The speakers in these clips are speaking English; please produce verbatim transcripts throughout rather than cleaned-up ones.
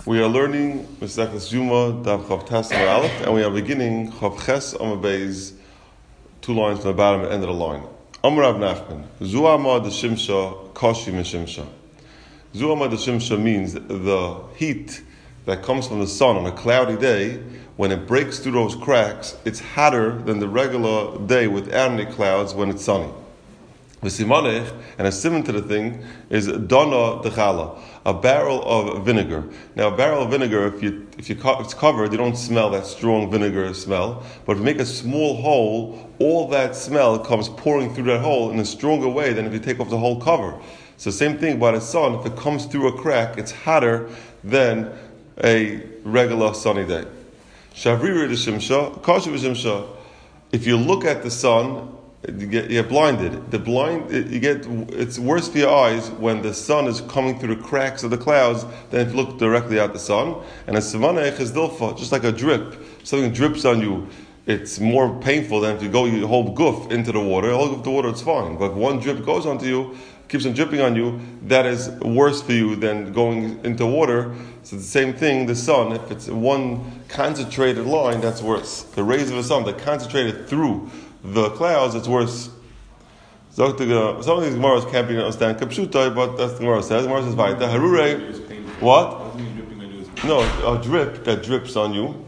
We are learning Mesechus Yuma Daf Chav Tes Amar Aleph, and we are beginning Chav Ches Amar Beis, two lines from the bottom and end of the line. Amar Rav Nachman, Zu Amar de Shimsha Kashi Mishimsha. Zu Amar de Shimsha means the heat that comes from the sun on a cloudy day. When it breaks through those cracks, it's hotter than the regular day without any clouds when it's sunny. V'simanech, and a simon to the thing is dana dechala, a barrel of vinegar. Now, a barrel of vinegar, if you if you co- it's covered, you don't smell that strong vinegar smell. But if you make a small hole, all that smell comes pouring through that hole in a stronger way than if you take off the whole cover. So, same thing by the sun. If it comes through a crack, it's hotter than a regular sunny day. Shavrira de shimsha, kasha v'shimsha. If you look at the sun, You get, you get blinded. The blind, you get. It's worse for your eyes when the sun is coming through the cracks of the clouds than if you look directly at the sun. And a simanech is dilfa, just like a drip. Something drips on you. It's more painful than if you go your whole goof into the water. All of the water, it's fine. But if one drip goes onto you, keeps on dripping on you, that is worse for you than going into water. So it's the same thing. The sun, if it's one concentrated line, that's worse. The rays of the sun that concentrated through the clouds, it's worse. Some of these Gemara's can't be understand Kapshutai, but that's the Gemara says. The Gemara says, Vaita, Harure, what? No, a drip that drips on you,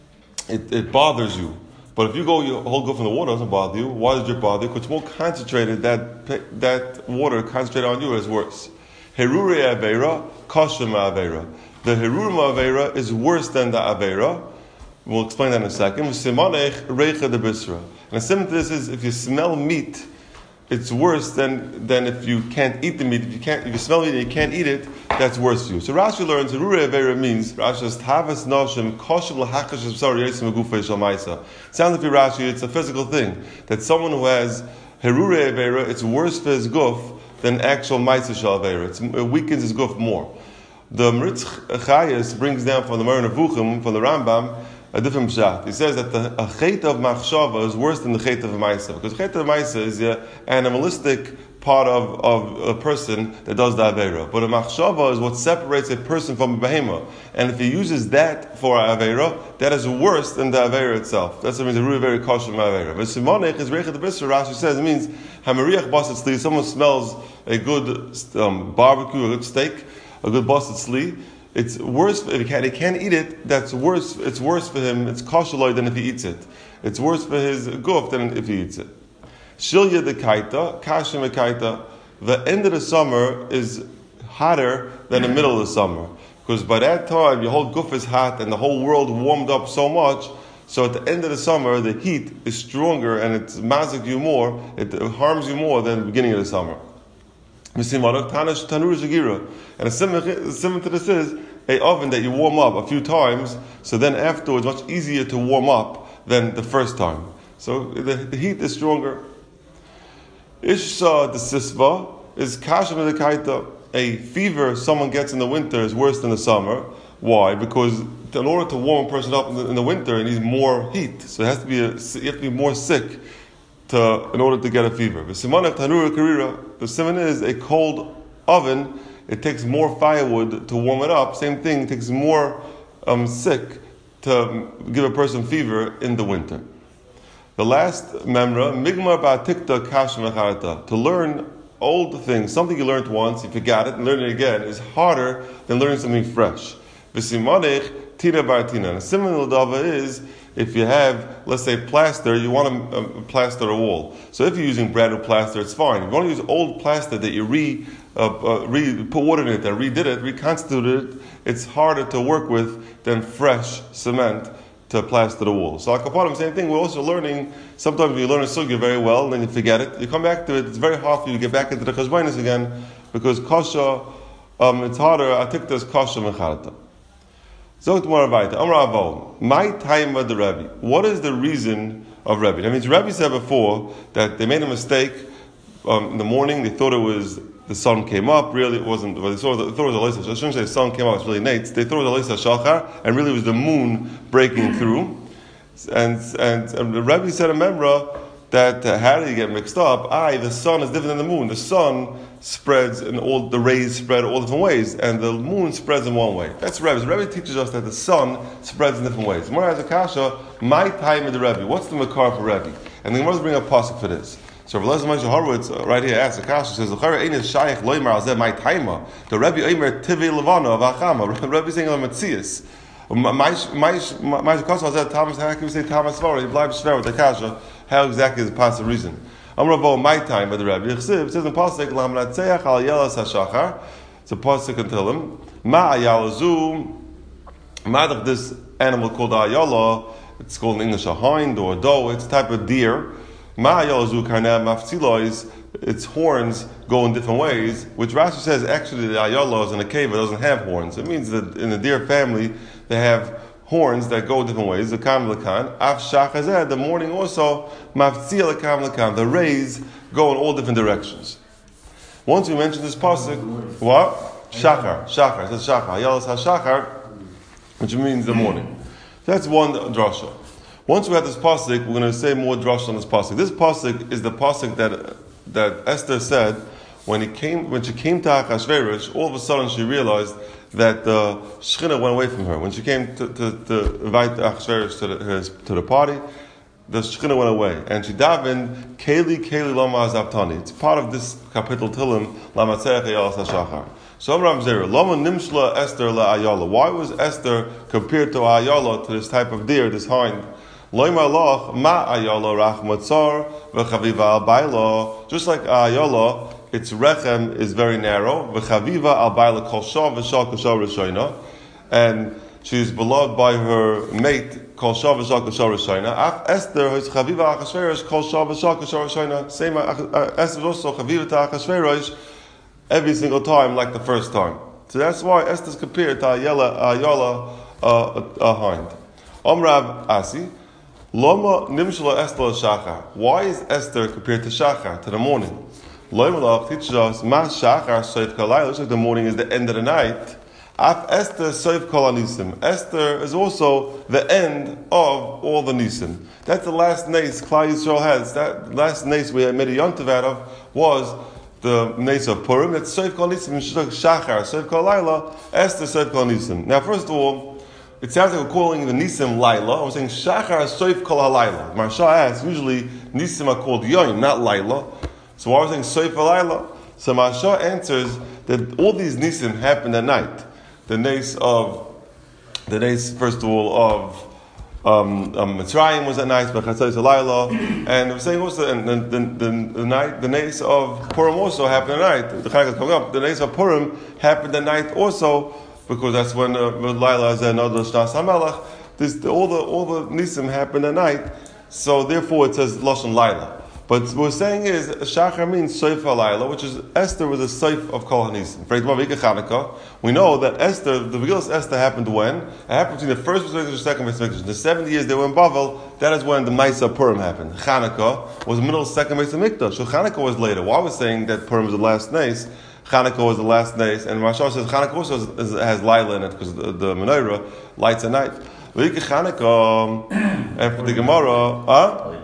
it, it bothers you. But if you go, your whole go from the water, it doesn't bother you. Why does the drip bother you? Because it's more concentrated, that that water concentrated on you is worse. Harure Aveira, Kashem Aveira. The Harure Aveira is worse than the Aveira. We'll explain that in a second. Simanech Reicha de Bisra. And a simple to this is if you smell meat, it's worse than, than if you can't eat the meat. If you can't, if you smell meat and you can't eat it, that's worse for you. So Rashi learns Harure Aveira means Rashi says Tavas Noshim Koshem Lahakash Sar Yesim Agufay Shalmaisa. Sounds like Rashi, it's a physical thing that someone who has Harure Aveira, it's worse for his guf than actual Maisa Shal Aveira. It weakens his guf more. The Meritz Chayes brings down from the Moreh Nevuchim, from the Rambam, a different pshat. He says that the a chet of machshava is worse than the chet of ma'isa, because chet of ma'isa is the animalistic part of, of a person that does the avera. But a machshava is what separates a person from a behema. And if he uses that for avera, that is worse than the avera itself. That's what means a really very kosher avera. But simonech is reichet the bisra. Rashi says it means hamariach basat sli. Someone smells a good um, barbecue, a good steak, a good basat sli. It's worse if he can't, he can't eat it. That's worse. It's worse for him. It's kosher than if he eats it. It's worse for his guf than if he eats it. Shilya de kaita, kashem de kaita. The end of the summer is hotter than the middle of the summer, because by that time your whole guf is hot and the whole world warmed up so much. So at the end of the summer, the heat is stronger and it's mazik you more. It harms you more than the beginning of the summer. And a similar to this is a oven that you warm up a few times, so then afterwards much easier to warm up than the first time. So the, the heat is stronger. Ishsa the sisva is kashem de kaita. A fever someone gets in the winter is worse than the summer. Why? Because in order to warm a person up in the, in the winter, it needs more heat. So it has to be a, you have to be more sick to in order to get a fever. The simon is a cold oven. It takes more firewood to warm it up. Same thing, it takes more um, sick to give a person fever in the winter. The last memra, migmar ba'tikta kash mecharata. To learn old things, something you learned once, you forgot it, and learning it again is harder than learning something fresh. V'simanech tina ba'tina. And a similar dava is, if you have, let's say, plaster, you want to um, plaster a wall. So if you're using brand new plaster, it's fine. If you want to use old plaster that you re, uh, uh, re put water in it and redid it, reconstituted it, it's harder to work with than fresh cement to plaster the wall. So like Akapadim, same thing. We're also learning, sometimes you learn a sugya very well and then you forget it. You come back to it, it's very hard for you to get back into the cheshbainis again, because kasha, um, it's harder. I think there's kasha mecharata. What is the reason of Rebbe? That means Rebbe said before that they made a mistake um, in the morning. They thought it was the sun came up. Really, it wasn't. Well, they thought it was the I shouldn't say the sun came up. It's really late. They thought it was the Shachar, and really it was the moon breaking through. And and, and the Rebbe said a memra that uh, how did you get mixed up? I, the sun is different than the moon. The sun spreads in all the rays spread all different ways, and the moon spreads in one way. That's Rebbe. So Rebbe teaches us that the sun spreads in different ways. More as a kasha, my time of the Rebbe. What's the makar for Rebbe? And the Gemara bring a pasuk for this. So Rav Eliezer Moshe Horowitz uh, right here asks a kasha, says the Chara ain't shaykh loymar al zeh my timer. The Rebbe Eimer tivei levana v'achama. Rebbe saying on Metzias. My my my kasha said Thomas. How can we say Thomas Svarah? He blind shver with the kasha. How exactly is the pasuk reason? I'm going to go my time by the Rebbe. It says in pasuk lam natzeach al yelas hashachar. It's a pasuk and tell him ma ayalazu. Madach this animal called ayala. It's called in English a hind or a doe. It's a type of deer. Ma ayalazu karneh maftzila is its horns go in different ways. Which Rashi says actually the ayala is in a cave. It doesn't have horns. It means that in the deer family they have horns that go different ways. The kam lekan, af shachazeh. The morning also maftzia lekam lekan. The rays go in all different directions. Once we mentioned this pasuk, what shachar, shachar. It says shachar. Yalas hashachar, which means the morning. That's one drasha. Once we have this pasuk, we're going to say more drasha on this pasuk. This pasuk is the pasuk that that Esther said when he came when she came to Achashverosh. All of a sudden she realized that the Shechina went away from her. When she came to, to, to invite Achashverosh to the, his, to the party, the Shechina went away. And she davened, Keli, Keli, Lama Azavtani. It's part of this capital Tilim, Lama Tzeach Yalas HaShachar. So Ram Zera, Lama Nimshla Esther La Ayala. Why was Esther compared to Ayala, to this type of deer, this hind? Loimar Loch, Ma Ayala Rach Matzar, V'chaviva Al Baila. Just like Ayala, its rechem is very narrow. V'chaviva al ba'ila kol shah v'shah kol shah rishayna, and she is beloved by her mate kol shah v'shah kol shah rishayna. Af Esther is chaviva Achashverosh kol shah v'shah kol shah rishayna. Same uh, Esther is also chaviva to Achashverosh every single time, like the first time. So that's why Esther is compared to Ayala, Ayala, uh, a hind. Omrav Asi, Loma nimshla Esther shachar. Why is Esther compared to Shachar, to the morning? Loimalach teaches us, Ma Shachar Soif Kalayla, looks like the morning is the end of the night. Af Esther Soif Kol Nisim. Esther is also the end of all the Nisim. That's the last nace Klal Yisrael has. That last nace we had made a yontav out of was the nace of Purim. That's Soif Kol Nisim, Shachar Soif Kol Layla, Esther Soif Kol Nisim. Now, first of all, it sounds like we're calling the Nisim Laila. We're saying Shachar Soif Kol HaLayla. Marsha asks, usually Nisim are called Yoim, not Laila. So why are we saying Soif HaLayla? So Marsha answers that all these Nisim happened at night. The nace of, the nace, first of all, of um, um, Mitzrayim was at night, but Chatzos HaLayla. And we're saying also, and the, the, the, the night, the nace of Purim also happened at night. The Chanukah is coming up. The nace of Purim happened at night also, because that's when uh, Laila is another Shnas HaMelech. This, all the all the Nisim happened at night, so therefore it says Lashon Laila. But what we're saying is Shachar means Soif HaLayla, which is Esther was a Soif of Kol HaNisim. For example, Chanukah, we know that Esther, the Megillas Esther happened when? It happened between the first Beis Mikdash and the second Beis Mikdash. The seventy years they were in Bavel, that is when the Maisa Purim happened. Chanukah was the middle of the second Beis Mikdash. So Chanukah was later. Why was saying that Purim was the last nace? Chanukah was the last days, and Mashal says Chanukah also has, has Laila in it because the, the menorah lights at night. Chanukah, and for the Gemara, huh?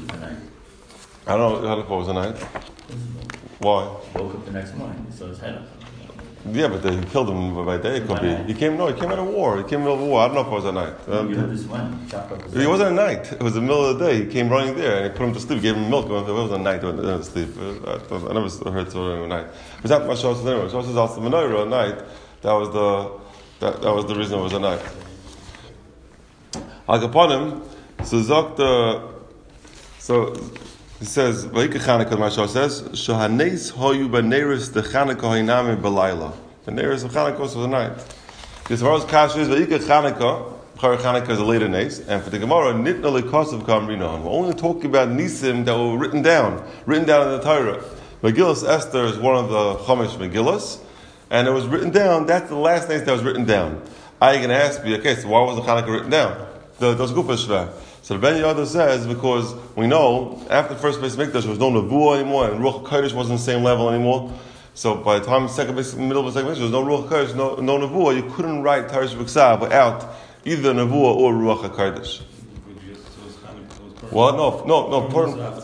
I don't know, Chanukah was a night. Why? Woke up the next morning, so his head up. Yeah, but they killed him by day. It could be. He came. No, he came out of war. He came out of war. I don't know if it was at night. Um, you heard this when? It wasn't at night. It was the middle of the day. He came running there and he put him to sleep. Gave him milk. It wasn't at night. He went to sleep. I never heard so at night. But that's my show says anyway. Show says also the menorah at night. That was the that, that was the reason it was at night. Like upon him, so Zok so. He says, "Vayikach Chanukah." Mashal says, "Shohanes hoyu b'neiros the Chanukah hainami b'layla." The neiros of Chanukah was the night. As far as Kash is, "Vayikach Chanukah." B'char Chanukah is a later nace, and for the Gemara, "Nitna lekosav kamrinon." We're only talking about nisim that were written down, written down in the Torah. Megillas Esther is one of the Chumash Megillas, and it was written down. That's the last nace that was written down. I can ask me, okay, so why was the Chanukah written down? The those Gufa Shver. So the Ben Yada says, because we know, after the first Beis Mikdash, there was no Nevuah anymore, and Ruach HaKodesh wasn't the same level anymore. So by the time the second base, middle of the second Mikdash, there was no Ruach HaKodesh, no, no Nevuah. You couldn't write Tarish B'Ksav without either Nevuah or Ruach HaKodesh. Well, no, no, no. Purim,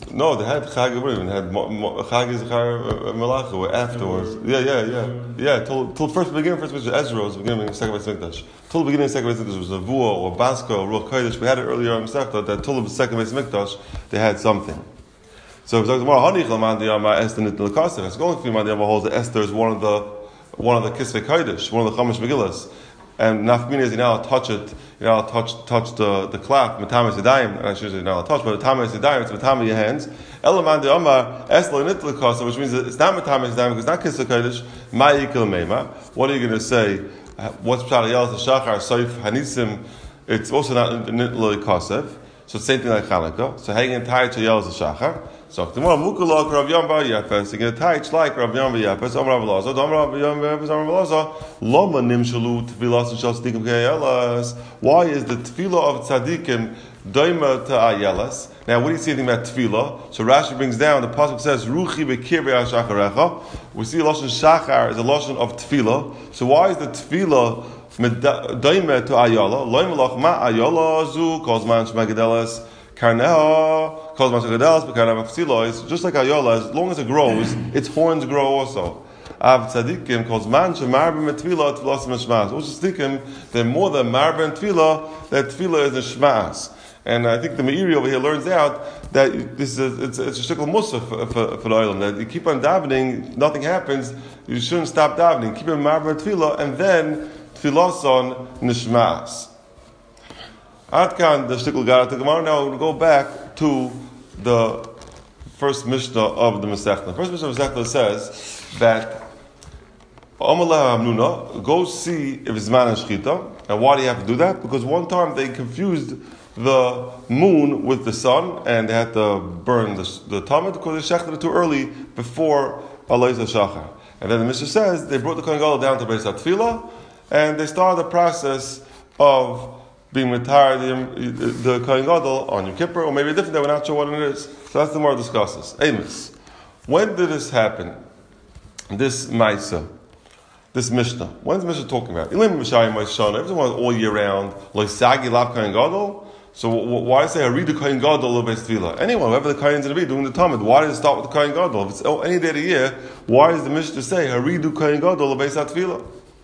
No, they had Chag Urim, they had Chag Zechar Malacha afterwards. Yeah, yeah, yeah. Yeah, till, till first beginning, first was Ezra, was the beginning of the second Beis Mikdash. Till the beginning of the second Beis Mikdash was a Vua or Baska or Ruach Kodesh. We had it earlier on Masechta that till the second Beis Mikdash, they had something. So it's like tomorrow, Hanich Lamandi Yama Esther Nit L'Kasef. It's going to be Mandi Yama holds that Esther is one of the one of the Kisvei Kodesh, one of the Chamish Megillas. And nafkamina is you now touch it, you now touch touch the the cloth, matamis yadayim, and I should say you now touch, but matamis yadayim, it's matamis your hands. Elaman de Omar eslo nitla kosa, which means that it's not matamis yadayim because it's not kisvei kodesh. Ma'ikil meima. What are you going to say? What's pshat yel the shachar soif hanisim? It's also not nitla kosev. So it's the same thing like Chanukah. So hanging tight to yel the shachar. So tomorrow mukulak Rav Yamba Yafes. You get tight like Rav Yamba Yafes. Om Rav Laza. Om Rav Yamba Yafes. Om Rav Laza. Loma nimshalu tefillas and shal tzadikim ke'ayelas. Why is the tefillah of tzadikim doima to ayelas? Now, what do you see anything about tefillah? So Rashi brings down the pasuk says Ruchi bekirvei shacharecha. We see lashon shachar is a lashon of tefillah. So why is the tefillah doima to ayala? Loim lach ma ayala zu kozman shmagedelas. Karneha calls Mashagedelas, but Karneha Mafsilo just like Ayola, as long as it grows, its horns grow also. Av Tzadikim calls Man Shemarben Tefillah Tefillas Mishmas. Which is thinking that more than Marben Tefillah, that Tefillah is a Shmas. And I think the Meiri over here learns out that this is a, it's, it's a shikl musa for, for, for the island. That you keep on davening, nothing happens, you shouldn't stop davening. Keep on Marben Tefillah, and then Tefillas on Nishmas. Atkan the shtikl got the Gemara. Now we'll go back to the first Mishnah of the Masechta. The first Mishnah of the Masechta says that Amaleh Hamnuna, go see if it's man and shchita. And why do you have to do that? Because one time they confused the moon with the sun, and they had to burn the, the Talmud because they shechted it too early before Alayis HaShachar. And then the Mishnah says they brought the Kohen Gadol down to Beis HaTfilah, and they started the process of being retired the, the Kohen Gadol on Yom Kippur, or maybe a different day, we're not sure what it is. So that's the more discusses. Amos, when did this happen? This Maisa, this Mishnah. When's the Mishnah talking about? Everyone all year round, like Sagi Lav Kohen Gadol. So why say Haridu Kohen Gadol Beis Tefillah? Anyone, whoever the Kohen's going to be doing the Talmud, why does it start with the Kohen Gadol? If it's any day of the year, why does the Mishnah say Haridu Kohen Gadol Beis Tefillah?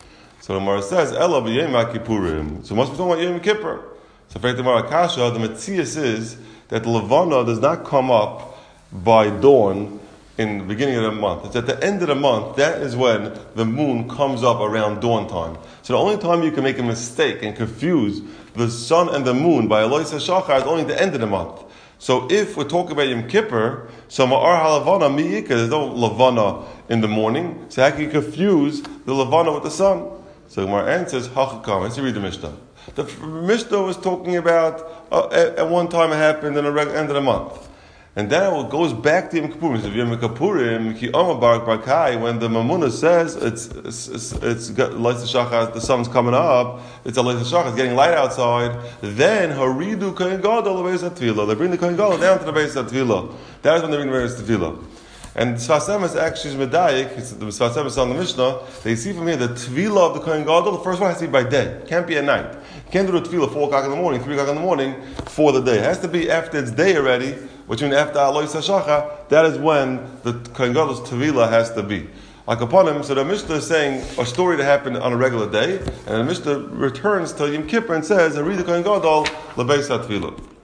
So the Gemara says, Ela b'yom Kippurim. So it must be talking about Yom Kippur. So for the Gemara Kasha, the Metzias is that the Levana does not come up by dawn in the beginning of the month. It's at the end of the month, that is when the moon comes up around dawn time. So the only time you can make a mistake and confuse the sun and the moon by Elois HaShachar is only at the end of the month. So if we're talking about Yom Kippur, so Ma'ar HaLavana Mi'ika, there's no Levana in the morning, so how can you confuse the Levana with the sun? So Gemara answers, Hachakam. Let's read the Mishnah. The Mishnah was talking about uh, at, at one time it happened in the end of the month. And then it goes back to Yom Kippurim. So Yom Kippurim, Ki Omar Barak Barkai, when the Mamuna says it's it's it's, it's Leis Shachar, the sun's coming up, it's a Leis Shachar, it's getting light outside, then Haridu Kohen Gadol Beis HaTfilah. They bring the Kohen Gadol down to the Beis HaTfilah. That is when they bring the Beis HaTfilah. And Sfas Emes actually is medayik. The Sfas Emes on the Mishnah. They see from here the tefillah of the Kohen Gadol. The first one has to be by day. It can't be at night. You can't do the tefillah four o'clock in the morning, three o'clock in the morning for the day. It has to be after it's day already, which means after Alois HaShachar. That is when the Kohen Gadol's tefillah has to be. Like upon him, so the Mishnah is saying a story that happened on a regular day, and the Mishnah returns to Yom Kippur and says, "Read the Kohen Gadol lebeis hatefillah."